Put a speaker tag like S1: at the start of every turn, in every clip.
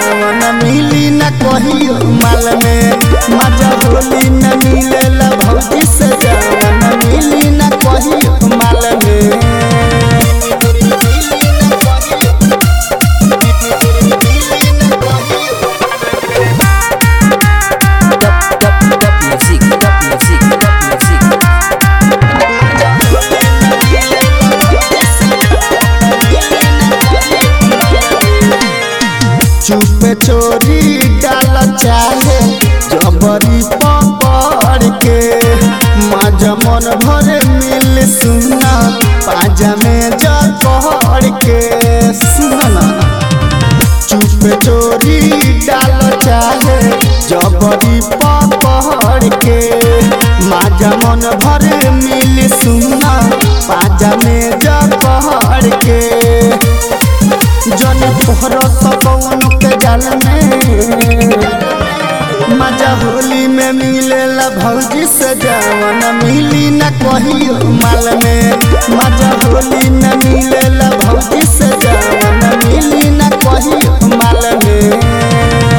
S1: जावन मिली न कहियो माल में मजा होली न मिलेला भौजी से जावन मिली न कहियो माल में। चुपे चोरी डाल चाहे जबरी पकड़ के मजा मन भरे मिल सुना पाजा में जकड़ के सुना। चुपे चोरी डाल चाहे जबरी पकड़ के मजा मन भरे मिल सुना पाजा में जकड़ के। जन तोहर सकौन के जाल में मजा होली में मिलेला भौजी से जावन मिली न कहियो माल में मजा होली में मिलेला भौजी से जावन मिली न कहियो माल में।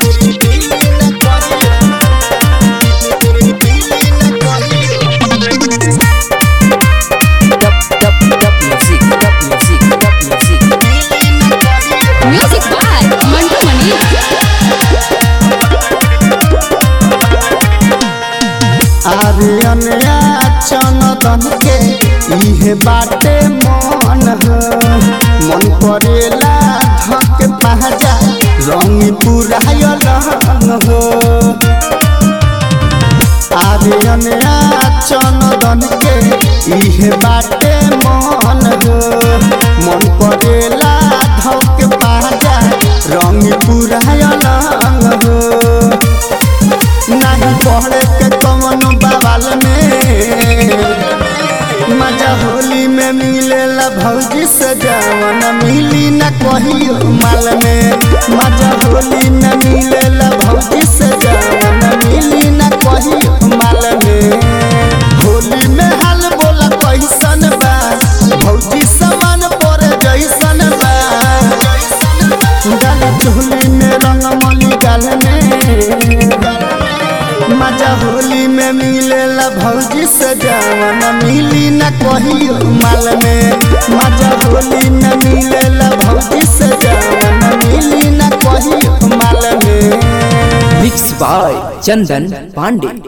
S1: आर्यन चंदन के इहे बाटे मन मन करेला धक पहजा रंगी पूरा हो। आर्यन चंदन के इहे बाटे मन मन करेला धक पहजा रंगी पूरा हो। नहीं पढ़े के कौन बवाल में मजा होली में मिलेला भौजी से जावन मिली न कहियो माल में मजा होली में मिलेला भौजी से जावन मिली न कहियो माल में। होली में हाल बोला कैसन बा भौजी समान पर जैसन बा डाल चोली में रंग मली गाल में मजा होली में मिलेला भौजी से जावन मिली न कहियो माल में मजा होली में मिलेला भौजी से जावन मिली न कहियो माल में।
S2: Mix by Chandan Pandey.